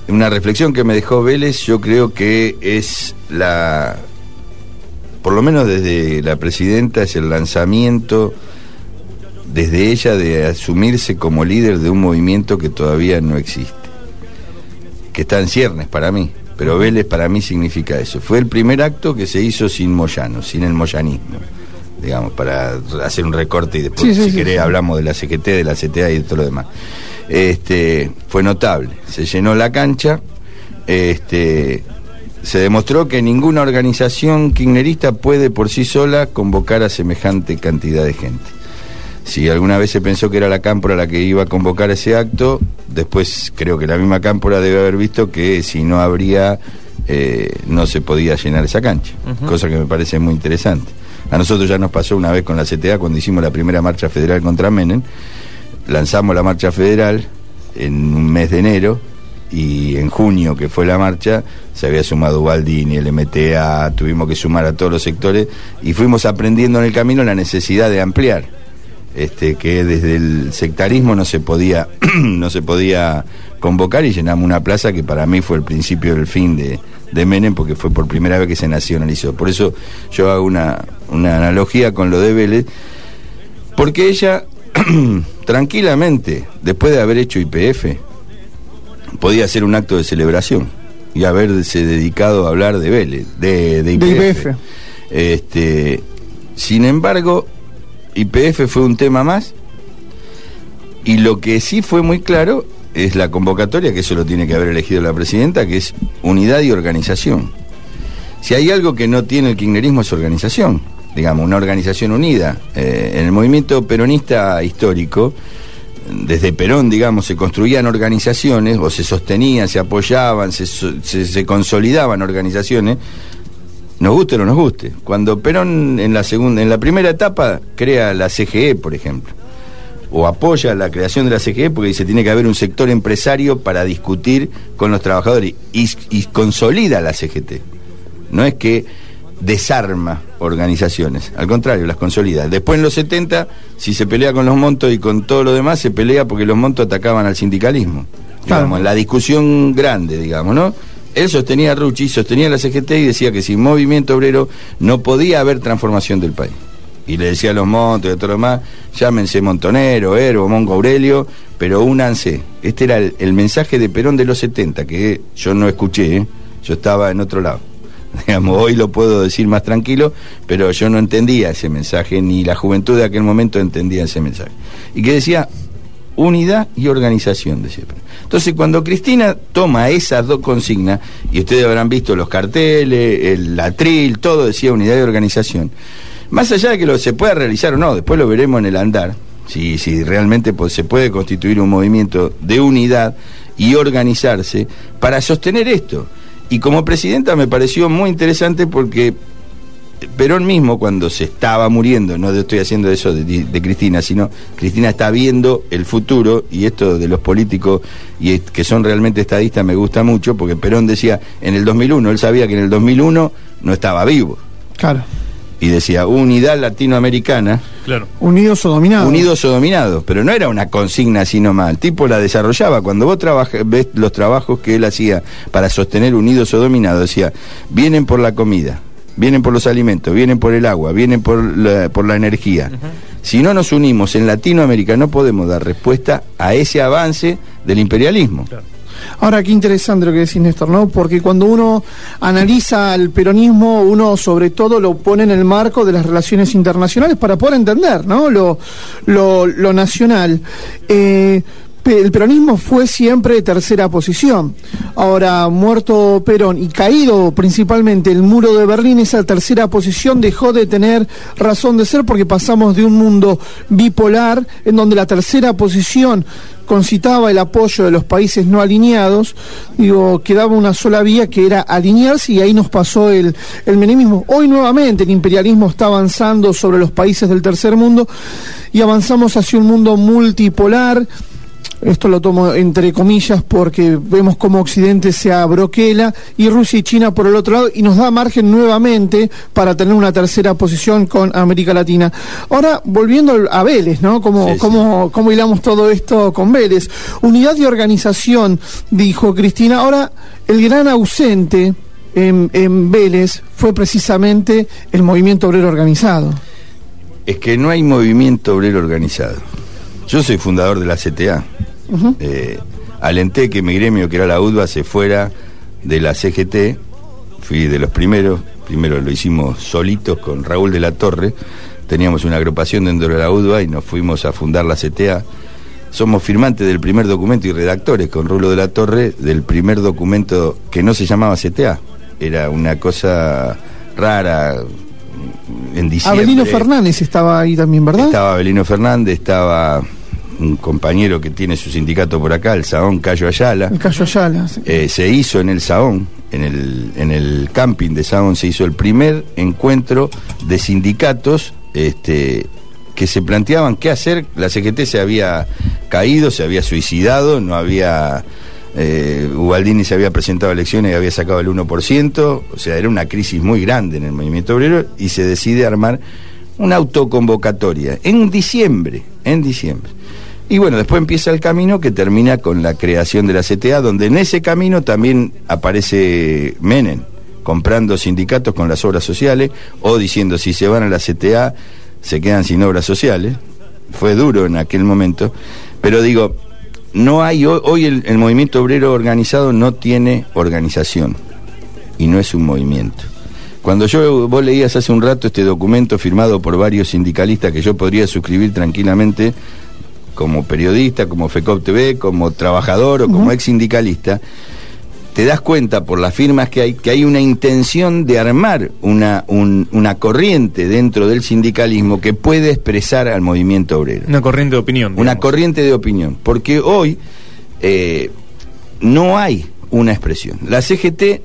una reflexión que me dejó Vélez, yo creo que es por lo menos desde la presidenta, es el lanzamiento desde ella de asumirse como líder de un movimiento que todavía no existe, que está en ciernes para mí, pero Vélez para mí significa eso. Fue el primer acto que se hizo sin Moyano, sin el moyanismo, digamos, para hacer un recorte y después, si querés, hablamos de la CGT, de la CTA y de todo lo demás. Fue notable, se llenó la cancha, se demostró que ninguna organización kirchnerista puede por sí sola convocar a semejante cantidad de gente. Si alguna vez se pensó que era la Cámpora la que iba a convocar ese acto, después creo que la misma Cámpora debe haber visto que si no habría, no se podía llenar esa cancha, cosa que me parece muy interesante. A nosotros ya nos pasó una vez con la CTA cuando hicimos la primera marcha federal contra Menem. Lanzamos la marcha federal en un mes de enero y en junio, que fue la marcha, se había sumado Baldini, el MTA, tuvimos que sumar a todos los sectores y fuimos aprendiendo en el camino la necesidad de ampliar, que desde el sectarismo no se podía convocar, y llenamos una plaza que para mí fue el principio del fin de Menem, porque fue por primera vez que se nacionalizó. Por eso yo hago una analogía con lo de Vélez, porque ella tranquilamente, después de haber hecho YPF, podía hacer un acto de celebración y haberse dedicado a hablar de Vélez, de YPF. Sin embargo, YPF fue un tema más, y lo que sí fue muy claro es la convocatoria, que eso lo tiene que haber elegido la presidenta, que es unidad y organización. Si hay algo que no tiene el kirchnerismo es organización, digamos, una organización unida. En el movimiento peronista histórico, desde Perón, digamos, se construían organizaciones, o se sostenían, se apoyaban, se consolidaban organizaciones, nos guste o no nos guste. Cuando Perón en la primera etapa crea la CGE, por ejemplo, o apoya la creación de la CGE porque dice tiene que haber un sector empresario para discutir con los trabajadores, y consolida la CGT. No es que desarma organizaciones, al contrario, las consolida. Después en los 70, si se pelea con los Montos y con todo lo demás, se pelea porque los Montos atacaban al sindicalismo. Digamos, claro. En la discusión grande, digamos, ¿no? Él sostenía a Rucci, sostenía a la CGT y decía que sin movimiento obrero no podía haber transformación del país. Y le decía a los Montos y a todo lo demás, llámense Montonero, Herbo, Mongo Aurelio, pero únanse. Este era el mensaje de Perón de los 70, que yo no escuché, yo estaba en otro lado. Digamos, hoy lo puedo decir más tranquilo, pero yo no entendía ese mensaje, ni la juventud de aquel momento entendía ese mensaje. Y que decía unidad y organización, decía. Entonces, cuando Cristina toma esas dos consignas, y ustedes habrán visto los carteles, el atril, todo decía unidad y organización. Más allá de que se pueda realizar o no, después lo veremos en el andar, si realmente se puede constituir un movimiento de unidad y organizarse para sostener esto. Y como presidenta me pareció muy interesante porque Perón mismo, cuando se estaba muriendo, no estoy haciendo eso de Cristina, sino Cristina está viendo el futuro, y esto de los políticos y que son realmente estadistas me gusta mucho, porque Perón decía en el 2001, él sabía que en el 2001 no estaba vivo. Claro. Y decía unidad latinoamericana. Claro. Unidos o dominados. Unidos o dominados, pero no era una consigna así nomás. El tipo la desarrollaba. Cuando vos ves los trabajos que él hacía para sostener unidos o dominados, decía, vienen por la comida, vienen por los alimentos, vienen por el agua, vienen por la energía. Si no nos unimos en Latinoamérica, no podemos dar respuesta a ese avance del imperialismo. Claro. Ahora, qué interesante lo que decís, Néstor, ¿no? Porque cuando uno analiza el peronismo, uno sobre todo lo pone en el marco de las relaciones internacionales para poder entender, ¿no? Lo nacional. El peronismo fue siempre tercera posición. Ahora, muerto Perón y caído principalmente el muro de Berlín, esa tercera posición dejó de tener razón de ser, porque pasamos de un mundo bipolar en donde la tercera posición concitaba el apoyo de los países no alineados, quedaba una sola vía, que era alinearse, y ahí nos pasó el menemismo. Hoy nuevamente el imperialismo está avanzando sobre los países del tercer mundo y avanzamos hacia un mundo multipolar, esto lo tomo entre comillas porque vemos cómo Occidente se abroquela y Rusia y China por el otro lado, y nos da margen nuevamente para tener una tercera posición con América Latina. Ahora, volviendo a Vélez, ¿no? ¿Cómo hilamos todo esto con Vélez? Unidad y organización, dijo Cristina. Ahora, el gran ausente en Vélez fue precisamente el movimiento obrero organizado. Es que no hay movimiento obrero organizado. Yo soy fundador de la CTA. Alenté que mi gremio, que era la UDBA, se fuera de la CGT. Fui de los primeros lo hicimos solitos con Raúl de la Torre, teníamos una agrupación dentro de la UDBA y nos fuimos a fundar la CTA. Somos firmantes del primer documento y redactores con Rulo de la Torre del primer documento que no se llamaba CTA, era una cosa rara. En diciembre, Avelino Fernández estaba ahí también, ¿verdad? Estaba Avelino Fernández, estaba un compañero que tiene su sindicato por acá, el Saón Cayo Ayala. El Cayo Ayala, sí. Se hizo en el Saón, en el camping de Saón, se hizo el primer encuentro de sindicatos que se planteaban qué hacer. La CGT se había caído, se había suicidado, no había... Ubaldini se había presentado a elecciones y había sacado el 1%, o sea, era una crisis muy grande en el movimiento obrero, y se decide armar una autoconvocatoria en diciembre. Y bueno, después empieza el camino que termina con la creación de la CTA, donde en ese camino también aparece Menem, comprando sindicatos con las obras sociales, o diciendo si se van a la CTA se quedan sin obras sociales. Fue duro en aquel momento, pero digo, no hay hoy el movimiento obrero organizado no tiene organización y no es un movimiento. Cuando vos leías hace un rato este documento firmado por varios sindicalistas que yo podría suscribir tranquilamente como periodista, como FECOP TV, como trabajador o como ex sindicalista, te das cuenta por las firmas que hay una intención de armar una corriente dentro del sindicalismo que puede expresar al movimiento obrero. Una corriente de opinión. Digamos. Una corriente de opinión, porque hoy no hay una expresión. La CGT,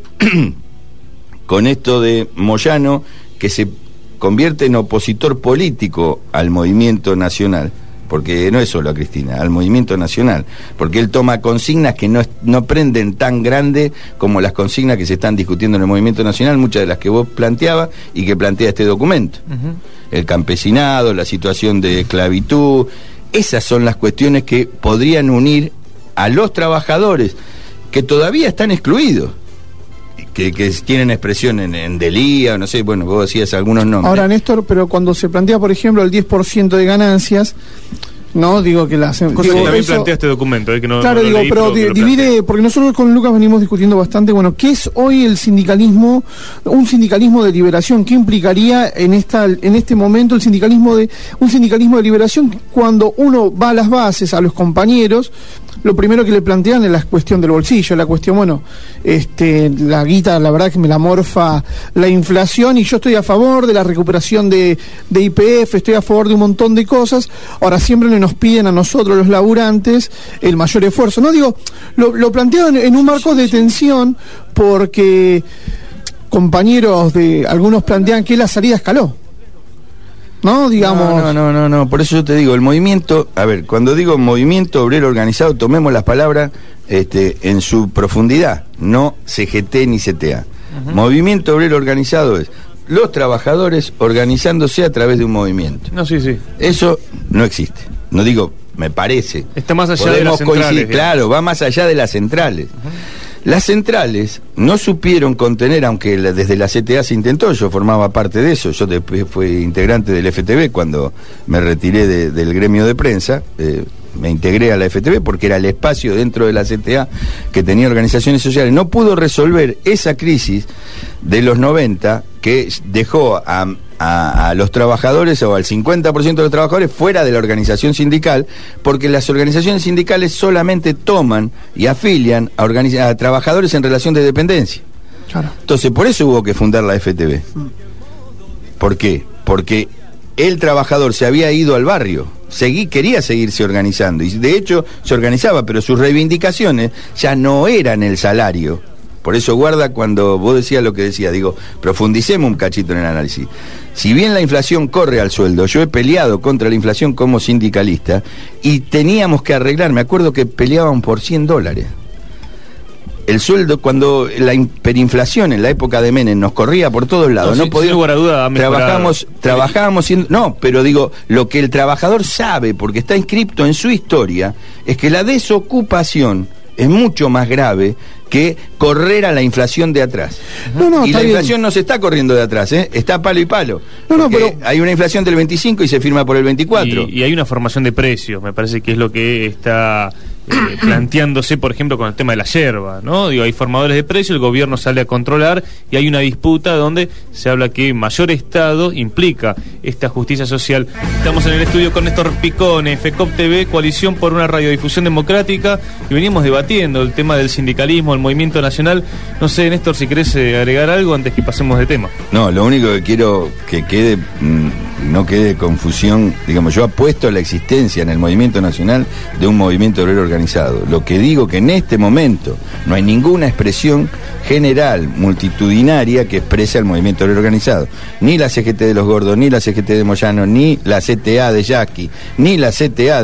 con esto de Moyano, que se convierte en opositor político al movimiento nacional, porque no es solo a Cristina, al movimiento nacional, porque él toma consignas que no prenden tan grande como las consignas que se están discutiendo en el movimiento nacional, muchas de las que vos planteabas y que plantea este documento. El campesinado, la situación de esclavitud, esas son las cuestiones que podrían unir a los trabajadores que todavía están excluidos, que tienen expresión en Delía, no sé, bueno, vos decías algunos nombres. Ahora, Néstor, pero cuando se plantea, por ejemplo, el 10% de ganancias, no digo que la hacen. Cosa que también plantea este documento, que no. Claro, no pero divide, porque nosotros con Lucas venimos discutiendo bastante, bueno, ¿qué es hoy el sindicalismo, un sindicalismo de liberación? ¿Qué implicaría en este momento un sindicalismo de liberación cuando uno va a las bases, a los compañeros? Lo primero que le plantean es la cuestión del bolsillo, la cuestión, bueno, la guita, la verdad que me la morfa la inflación, y yo estoy a favor de la recuperación de YPF, estoy a favor de un montón de cosas. Ahora siempre nos piden a nosotros, los laburantes, el mayor esfuerzo. No digo, lo planteo en un marco de tensión, porque compañeros de algunos plantean que la salida escaló. ¿No? Digamos. No, por eso yo te digo, el movimiento, a ver, cuando digo movimiento obrero organizado, tomemos las palabras en su profundidad, no CGT ni CTA. Movimiento obrero organizado es los trabajadores organizándose a través de un movimiento. No, sí. Eso no existe. No digo, me parece. Está más allá de las centrales. Claro, va más allá de las centrales. Las centrales no supieron contener, aunque desde la CTA se intentó, yo formaba parte de eso, yo después fui integrante del FTV cuando me retiré del gremio de prensa, me integré a la FTV porque era el espacio dentro de la CTA que tenía organizaciones sociales. No pudo resolver esa crisis de los 90 que dejó a los trabajadores, o al 50% de los trabajadores, fuera de la organización sindical, porque las organizaciones sindicales solamente toman y afilian a trabajadores en relación de dependencia. Claro. Entonces, por eso hubo que fundar la FTV. ¿Por qué? Porque el trabajador se había ido al barrio, quería seguirse organizando, y de hecho se organizaba, pero sus reivindicaciones ya no eran el salario, Por eso guarda cuando vos decías lo que decías, digo, profundicemos un cachito en el análisis. Si bien la inflación corre al sueldo, yo he peleado contra la inflación como sindicalista y teníamos que arreglar, me acuerdo que peleaban por $100. El sueldo, cuando la hiperinflación en la época de Menem nos corría por todos lados, no podíamos, sin lugar a duda, trabajábamos siendo, no, pero digo, lo que el trabajador sabe, porque está inscripto en su historia, es que la desocupación es mucho más grave que correr a la inflación de atrás. Y la inflación no se está corriendo de atrás, está palo y palo. Pero hay una inflación del 25 y se firma por el 24. Y hay una formación de precios, me parece que es lo que está planteándose, por ejemplo, con el tema de la yerba, ¿no? Digo, hay formadores de precios, el gobierno sale a controlar y hay una disputa donde se habla que mayor Estado implica esta justicia social. Estamos en el estudio con Néstor Picone, FECOP TV, Coalición por una Radiodifusión Democrática, y venimos debatiendo el tema del sindicalismo, el movimiento nacional. No sé, Néstor, si querés agregar algo antes que pasemos de tema. No, lo único que quiero que quede, no quede confusión, digamos, yo apuesto a la existencia en el movimiento nacional de un movimiento obrero organizado. Lo que digo que en este momento no hay ninguna expresión general, multitudinaria, que expresa el movimiento obrero organizado. Ni la CGT de los Gordos, ni la CGT de Moyano, ni la CTA de Yaqui, ni la CTA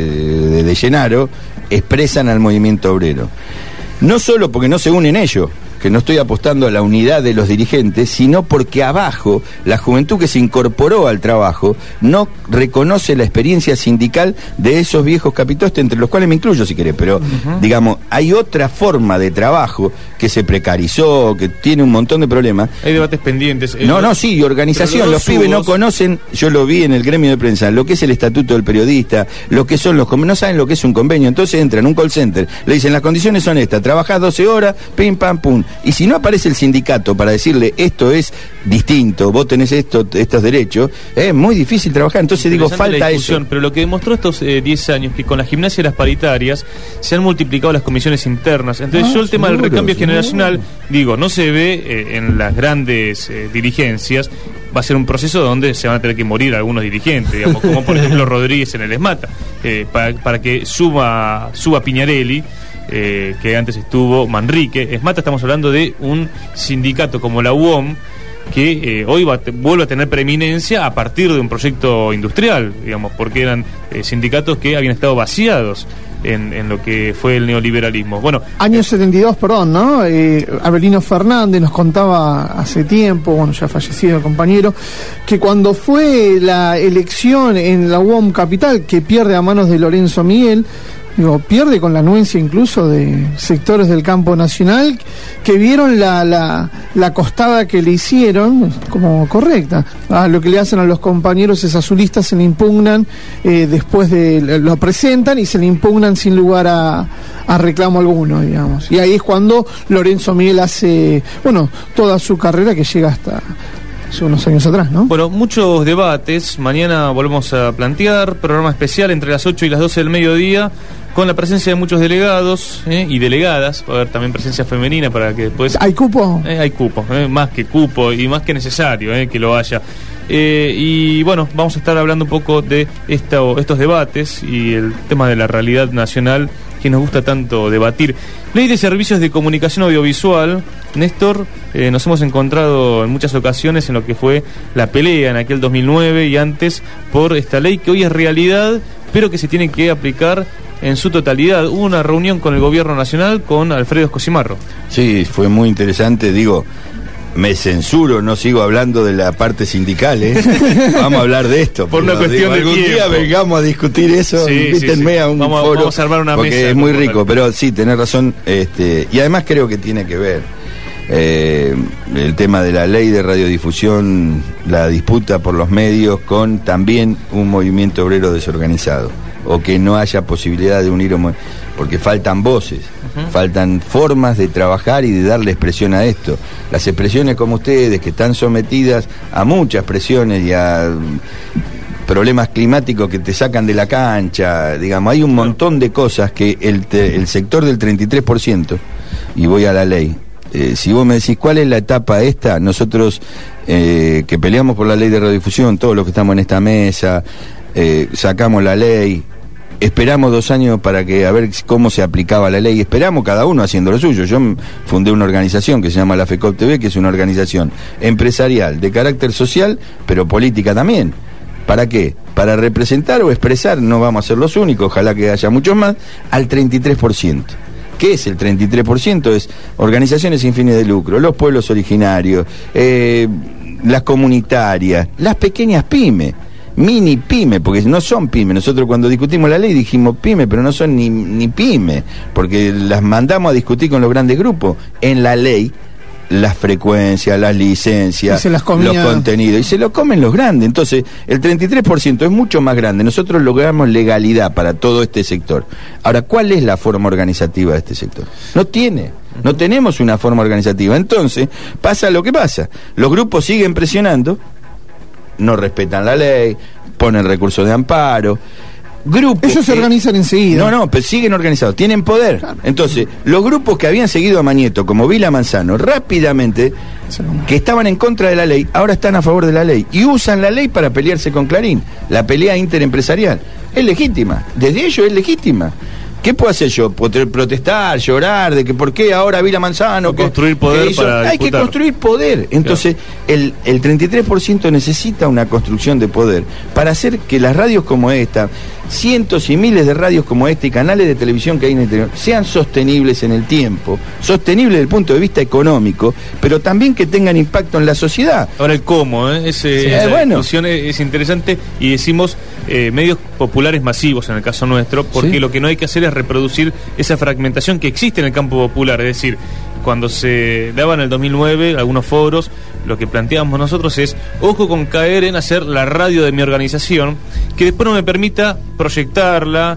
de Llenaro expresan al movimiento obrero. No solo porque no se unen ellos, que no estoy apostando a la unidad de los dirigentes, sino porque abajo la juventud que se incorporó al trabajo no reconoce la experiencia sindical de esos viejos capitostes, entre los cuales me incluyo si querés, pero digamos, hay otra forma de trabajo que se precarizó, que tiene un montón de problemas. Hay debates pendientes. Sí, organización, los pibes no conocen, yo lo vi en el gremio de prensa, lo que es el estatuto del periodista, lo que son los convenios, no saben lo que es un convenio, entonces entran a un call center, le dicen las condiciones son estas, trabajás 12 horas, pim pam pum. Y si no aparece el sindicato para decirle esto es distinto, vos tenés estos derechos, es muy difícil trabajar. Entonces digo, falta eso. Pero lo que demostró estos 10 años, que con la gimnasia y las paritarias se han multiplicado las comisiones internas. Entonces el tema del recambio generacional, digo, no se ve en las grandes dirigencias. Va a ser un proceso donde se van a tener que morir algunos dirigentes, digamos, como por ejemplo Rodríguez en el ESMATA, para que suba Piñarelli, que antes estuvo Manrique. ESMATA, estamos hablando de un sindicato como la UOM, que hoy vuelve a tener preeminencia a partir de un proyecto industrial, digamos, porque eran sindicatos que habían estado vaciados en lo que fue el neoliberalismo. Bueno, año 72, perdón, ¿no? Abelino Fernández nos contaba hace tiempo, bueno, ya fallecido el compañero, que cuando fue la elección en la UOM Capital, que pierde a manos de Lorenzo Miguel, pierde con la anuencia incluso de sectores del campo nacional que vieron la costada que le hicieron como correcta. Lo que le hacen a los compañeros es azulistas, se le impugnan, después lo presentan y se le impugnan sin lugar a reclamo alguno, digamos. Y ahí es cuando Lorenzo Miguel hace, toda su carrera que llega hasta hace unos años atrás, ¿no? Bueno, muchos debates. Mañana volvemos a plantear programa especial entre las 8 y las 12 del mediodía, con la presencia de muchos delegados y delegadas. Va a haber también presencia femenina para que después... ¿Hay cupo? Hay cupo, más que cupo y más que necesario que lo haya. Y bueno, vamos a estar hablando un poco de estos debates y el tema de la realidad nacional que nos gusta tanto debatir. Ley de Servicios de Comunicación Audiovisual. Néstor, nos hemos encontrado en muchas ocasiones en lo que fue la pelea en aquel 2009 y antes por esta ley que hoy es realidad, pero que se tiene que aplicar en su totalidad. Hubo una reunión con el Gobierno Nacional con Alfredo Escosimarro. Sí, fue muy interesante, me censuro, no sigo hablando de la parte sindical, Vamos a hablar de esto. Por una cuestión de algún tiempo. Día vengamos a discutir eso, invítenme a un foro. Vamos a armar una mesa. Porque es muy rico, pero sí, tenés razón, y además creo que tiene que ver el tema de la ley de radiodifusión, la disputa por los medios con también un movimiento obrero desorganizado, o que no haya posibilidad de unir, porque faltan voces, faltan formas de trabajar y de darle expresión a esto. Las expresiones como ustedes, que están sometidas a muchas presiones y a problemas climáticos que te sacan de la cancha, digamos, hay un montón de cosas que el sector del 33%, y voy a la ley, si vos me decís cuál es la etapa esta, nosotros que peleamos por la ley de radiodifusión, todos los que estamos en esta mesa, sacamos la ley, esperamos 2 años para que a ver cómo se aplicaba la ley, esperamos cada uno haciendo lo suyo. Yo fundé una organización que se llama la FECOP TV, que es una organización empresarial de carácter social, pero política también. ¿Para qué? Para representar o expresar, no vamos a ser los únicos, ojalá que haya muchos más, al 33%. ¿Qué es el 33%? Es organizaciones sin fines de lucro, los pueblos originarios, las comunitarias, las pequeñas pymes, mini pyme, porque no son pyme. Nosotros cuando discutimos la ley dijimos pyme, pero no son ni pyme, porque las mandamos a discutir con los grandes grupos. En la ley, las frecuencias, las licencias, los contenidos, y se lo comen los grandes. Entonces, el 33% es mucho más grande. Nosotros logramos legalidad para todo este sector. Ahora, ¿cuál es la forma organizativa de este sector? No tenemos una forma organizativa. Entonces, pasa lo que pasa. Los grupos siguen presionando, no respetan la ley, ponen recursos de amparo. Grupos ellos se organizan enseguida. No, pero siguen organizados, tienen poder. Claro. Entonces, los grupos que habían seguido a Mañeto, como Vila Manzano, rápidamente, que estaban en contra de la ley, ahora están a favor de la ley. Y usan la ley para pelearse con Clarín. La pelea interempresarial es legítima, desde ellos es legítima. ¿Qué puedo hacer yo? Protestar, llorar, de que por qué ahora Vila Manzano... construir poder para hay que construir poder. Entonces, claro, el 33% necesita una construcción de poder para hacer que las radios como esta, cientos y miles de radios como esta y canales de televisión que hay en el interior, sean sostenibles en el tiempo, sostenibles desde el punto de vista económico, pero también que tengan impacto en la sociedad. Ahora el cómo, esa discusión es interesante, y decimos medios populares masivos en el caso nuestro, porque lo que no hay que hacer es reproducir esa fragmentación que existe en el campo popular. Es decir, cuando se daba en el 2009 algunos foros, lo que planteamos nosotros es, ojo con caer en hacer la radio de mi organización, que después no me permita proyectarla,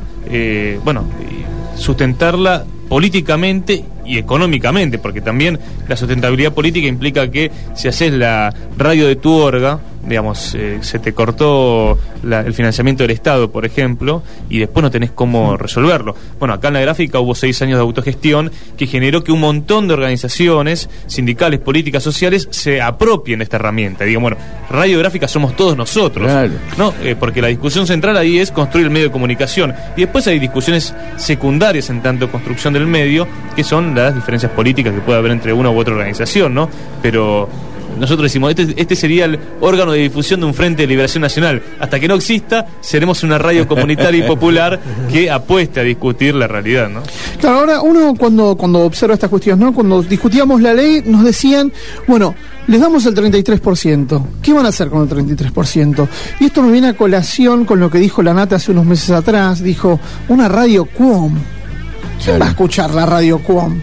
sustentarla políticamente y económicamente, porque también la sustentabilidad política implica que si haces la radio de tu orga, digamos, se te cortó el financiamiento del Estado, por ejemplo, y después no tenés cómo resolverlo. Bueno, acá en La Gráfica hubo 6 años de autogestión que generó que un montón de organizaciones sindicales, políticas, sociales se apropien de esta herramienta. Digo, bueno, Radio Gráfica somos todos nosotros, claro, ¿no? Porque la discusión central ahí es construir el medio de comunicación, y después hay discusiones secundarias en tanto construcción del medio, que son las diferencias políticas que puede haber entre una u otra organización, ¿no? Pero nosotros decimos, este sería el órgano de difusión de un Frente de Liberación Nacional. Hasta que no exista, seremos una radio comunitaria y popular que apueste a discutir la realidad, ¿no? Claro, ahora uno cuando observa estas cuestiones, ¿no? Cuando discutíamos la ley, nos decían, bueno, les damos el 33%. ¿Qué van a hacer con el 33%? Y esto me viene a colación con lo que dijo la Nata hace unos meses atrás. Dijo, una radio QOM. ¿Quién va a escuchar la radio QOM?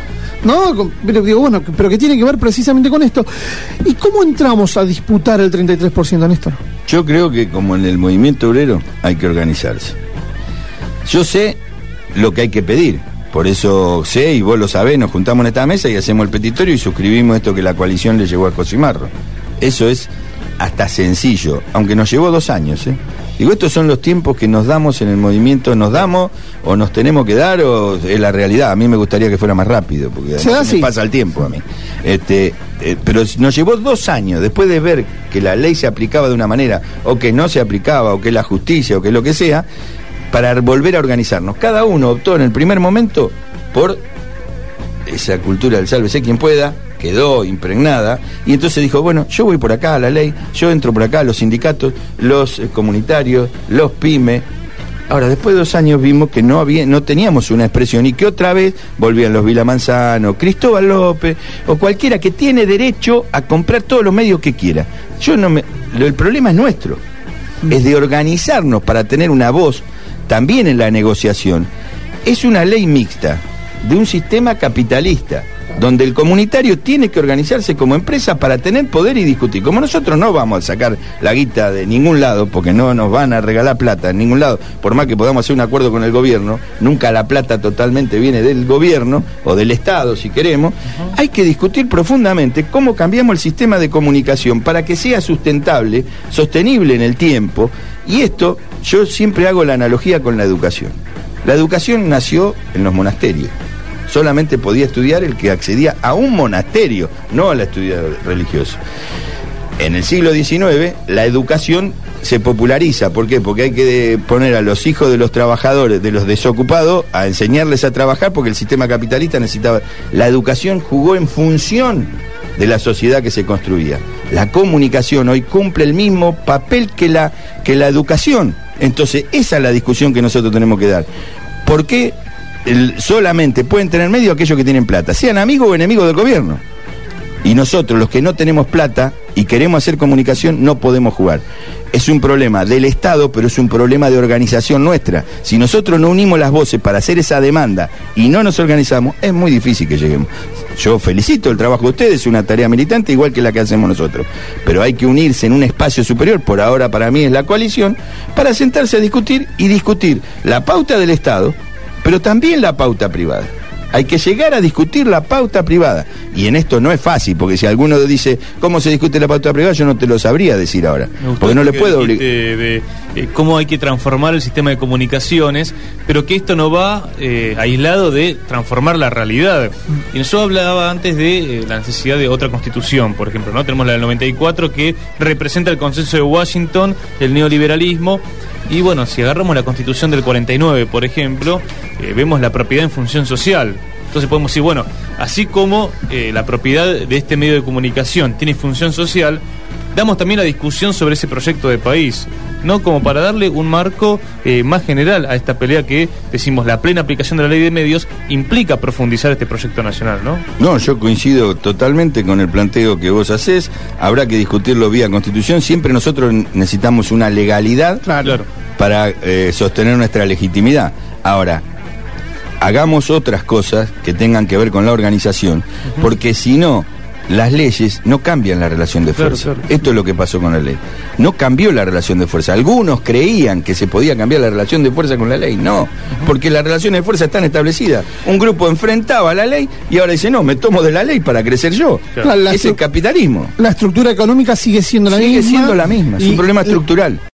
¿No? Pero digo, bueno, pero que tiene que ver precisamente con esto. ¿Y cómo entramos a disputar el 33%, Néstor? Yo creo que como en el movimiento obrero hay que organizarse. Yo sé lo que hay que pedir, por eso sé, y vos lo sabés, nos juntamos en esta mesa y hacemos el petitorio y suscribimos esto que la coalición le llevó a Cosimarro. Eso es hasta sencillo, aunque nos llevó 2 años, Digo, estos son los tiempos que nos damos en el movimiento, nos damos o nos tenemos que dar, o es la realidad. A mí me gustaría que fuera más rápido, porque me pasa el tiempo a mí. Pero nos llevó 2 años, después de ver que la ley se aplicaba de una manera, o que no se aplicaba, o que la justicia, o que lo que sea, para volver a organizarnos. Cada uno optó en el primer momento por esa cultura del sálvese quien pueda, quedó impregnada, y entonces dijo, bueno, yo voy por acá a la ley, yo entro por acá a los sindicatos, los comunitarios, los pymes. Ahora, después de 2 años vimos que no teníamos una expresión, y que otra vez volvían los Vila Manzano, Cristóbal López, o cualquiera que tiene derecho a comprar todos los medios que quiera. El problema es nuestro, es de organizarnos para tener una voz también en la negociación. Es una ley mixta de un sistema capitalista, donde el comunitario tiene que organizarse como empresa para tener poder y discutir. Como nosotros no vamos a sacar la guita de ningún lado, porque no nos van a regalar plata en ningún lado, por más que podamos hacer un acuerdo con el gobierno, nunca la plata totalmente viene del gobierno o del Estado, si queremos. Hay que discutir profundamente cómo cambiamos el sistema de comunicación para que sea sustentable, sostenible en el tiempo. Y esto, yo siempre hago la analogía con la educación. La educación nació en los monasterios. Solamente podía estudiar el que accedía a un monasterio, no al estudio religioso. En el siglo XIX, la educación se populariza. ¿Por qué? Porque hay que poner a los hijos de los trabajadores, de los desocupados, a enseñarles a trabajar, porque el sistema capitalista necesitaba... La educación jugó en función de la sociedad que se construía. La comunicación hoy cumple el mismo papel que la educación. Entonces, esa es la discusión que nosotros tenemos que dar. ¿Por qué solamente pueden tener medio aquellos que tienen plata, sean amigos o enemigos del gobierno? Y nosotros, los que no tenemos plata y queremos hacer comunicación, no podemos jugar. Es un problema del Estado, pero es un problema de organización nuestra. Si nosotros no unimos las voces para hacer esa demanda y no nos organizamos, es muy difícil que lleguemos. Yo felicito el trabajo de ustedes, es una tarea militante igual que la que hacemos nosotros. Pero hay que unirse en un espacio superior, por ahora para mí es la coalición, para sentarse a discutir y discutir la pauta del Estado, pero también la pauta privada. Hay que llegar a discutir la pauta privada. Y en esto no es fácil, porque si alguno dice cómo se discute la pauta privada, yo no te lo sabría decir ahora. Porque no le puedo obligar. De cómo hay que transformar el sistema de comunicaciones, pero que esto no va aislado de transformar la realidad. Y nosotros hablaba antes de la necesidad de otra constitución, por ejemplo, ¿no? Tenemos la del 94 que representa el consenso de Washington, el neoliberalismo. Y bueno, si agarramos la Constitución del 49, por ejemplo, vemos la propiedad en función social. Entonces podemos decir, bueno, así como la propiedad de este medio de comunicación tiene función social, damos también la discusión sobre ese proyecto de país, ¿no? Como para darle un marco más general a esta pelea que, decimos, la plena aplicación de la ley de medios implica profundizar este proyecto nacional, ¿no? No, yo coincido totalmente con el planteo que vos hacés. Habrá que discutirlo vía Constitución. Siempre nosotros necesitamos una legalidad, claro, para sostener nuestra legitimidad. Ahora, hagamos otras cosas que tengan que ver con la organización, porque si no, las leyes no cambian la relación de fuerza. Claro. Esto es lo que pasó con la ley. No cambió la relación de fuerza. Algunos creían que se podía cambiar la relación de fuerza con la ley. No, porque las relaciones de fuerza están establecidas. Un grupo enfrentaba la ley y ahora dice, no, me tomo de la ley para crecer yo. Claro. Es el capitalismo. La estructura económica sigue siendo la misma. Es un problema estructural.